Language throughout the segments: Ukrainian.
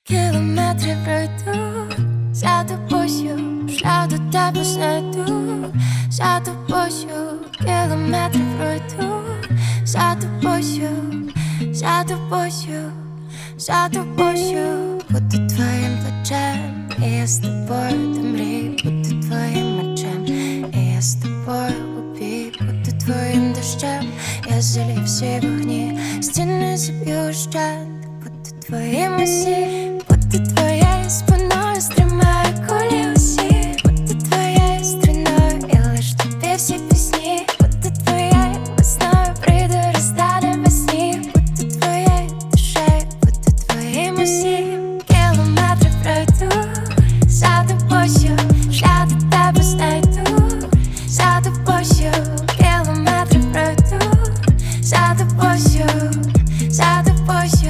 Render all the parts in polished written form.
Кілометрів пройду, за тобою, шлях до тебе знайду, за тобою, кілометрів пройду, за тобою, за тобою, за тобою. Буду твоїм плечем, і я з тобою до мрій. Буду твоїм мечем, і я з тобою у бій. Буду твоїм дощем, я залью всі вогні, стіни заб'ю вщент. Буду твоїм усім. Буду твоєю спиною, стримаю кулі усі. Буду твоєю струною, і лиш тобі всі пісні. Буду твоєю весною, прийду, розтане без снів. Буду твоєю душею, буду твоїм усім. Кілометри пройду, за тобою, шлях до тебе знайду, за тобою, кілометри пройду, за тобою, за тобою,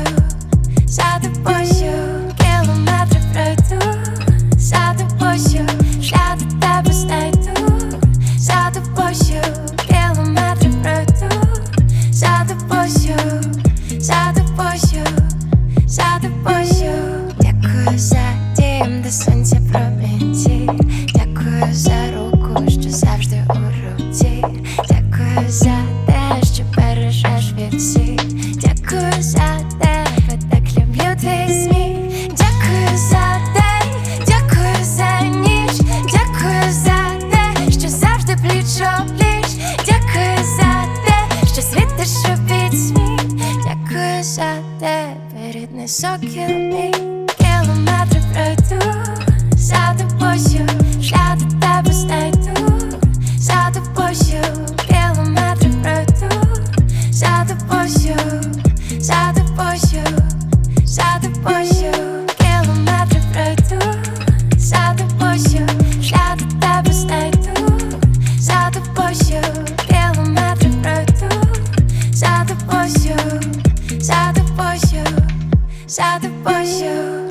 за тобою. Кілометри пройду, за тобою, шлях до тебе знайду, за тобою, кілометри пройду, за тобою, за тобою, за тобою. Дякую за дім, де сонця промінці. Дякую за руку, що завжди у руці. Дякую за те, що бережеш від всіх. Дякую за тебе, так люблю твій сміх. Дякую за день, дякую за ніч. Дякую за те, що завжди пліч-о-пліч. Дякую за те, що світиш у пітьмі. Дякую за тебе, рідний сокіл мій. Кілометри пройду, за тобою, шлях до тебе знайду, за тобою, кілометри пройду, за тобою, за тобою, за тобою, кілометри пройду, за тобою, шлях до тебе знайду, за тобою, кілометри пройду, за тобою, за тобою, за тобою.